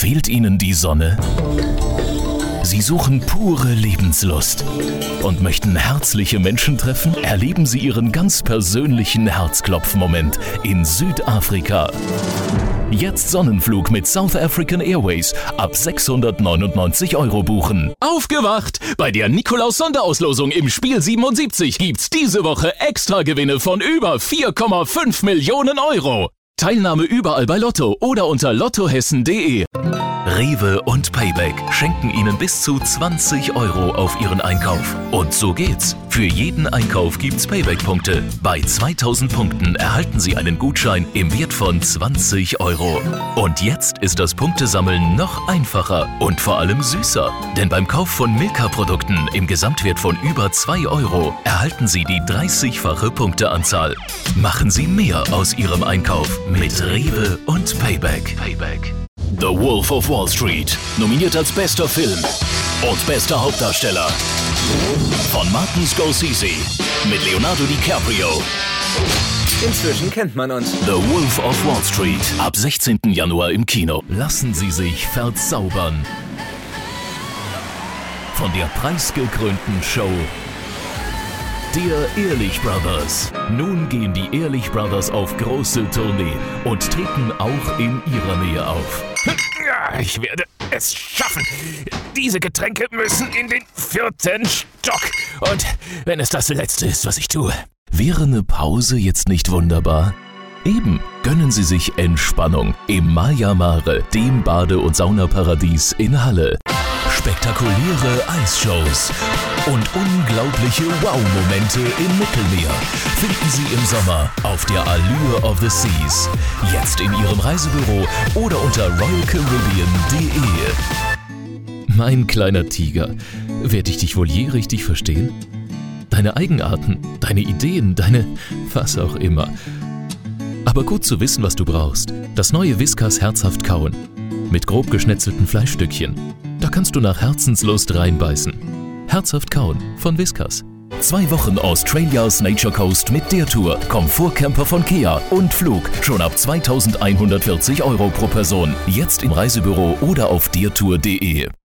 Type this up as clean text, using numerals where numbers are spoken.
Fehlt Ihnen die Sonne? Sie suchen pure Lebenslust und möchten herzliche Menschen treffen? Erleben Sie Ihren ganz persönlichen Herzklopfmoment in Südafrika. Jetzt Sonnenflug mit South African Airways ab 699 € buchen. Aufgewacht! Bei der Nikolaus-Sonderauslosung im Spiel 77 gibt's diese Woche Extragewinne von über 4,5 Millionen €. Teilnahme überall bei Lotto oder unter lottohessen.de. Rewe und Payback schenken Ihnen bis zu 20 € auf Ihren Einkauf. Und so geht's. Für jeden Einkauf gibt's Payback-Punkte. Bei 2000 Punkten erhalten Sie einen Gutschein im Wert von 20 €. Und jetzt ist das Punktesammeln noch einfacher und vor allem süßer. Denn beim Kauf von Milka-Produkten im Gesamtwert von über 2 € erhalten Sie die 30-fache Punkteanzahl. Machen Sie mehr aus Ihrem Einkauf mit Rewe und Payback. The Wolf of Wall Street, nominiert als bester Film und bester Hauptdarsteller von Martin Scorsese mit Leonardo DiCaprio. Inzwischen kennt man uns. The Wolf of Wall Street, ab 16. Januar im Kino. Lassen Sie sich verzaubern von der preisgekrönten Show der Ehrlich Brothers. Nun gehen die Ehrlich Brothers auf große Tournee und treten auch in ihrer Nähe auf. Ja, ich werde es schaffen. Diese Getränke müssen in den 4. Stock. Und wenn es das Letzte ist, was ich tue. Wäre eine Pause jetzt nicht wunderbar? Eben, gönnen Sie sich Entspannung im Maya Mare, dem Bade- und Saunaparadies in Halle. Spektakuläre Eisshows und unglaubliche Wow-Momente im Mittelmeer finden Sie im Sommer auf der Allure of the Seas. Jetzt in Ihrem Reisebüro oder unter royalcaribbean.de. Mein kleiner Tiger, werde ich dich wohl je richtig verstehen? Deine Eigenarten, deine Ideen, deine was auch immer. Aber gut zu wissen, was du brauchst. Das neue Whiskas Herzhaft Kauen. Mit grob geschnetzelten Fleischstückchen. Da kannst du nach Herzenslust reinbeißen. Herzhaft kauen von Whiskas. 2 Wochen Australias Nature Coast mit der Tour. Komfortcamper von Kia und Flug. Schon ab 2140 € pro Person. Jetzt im Reisebüro oder auf dertour.de.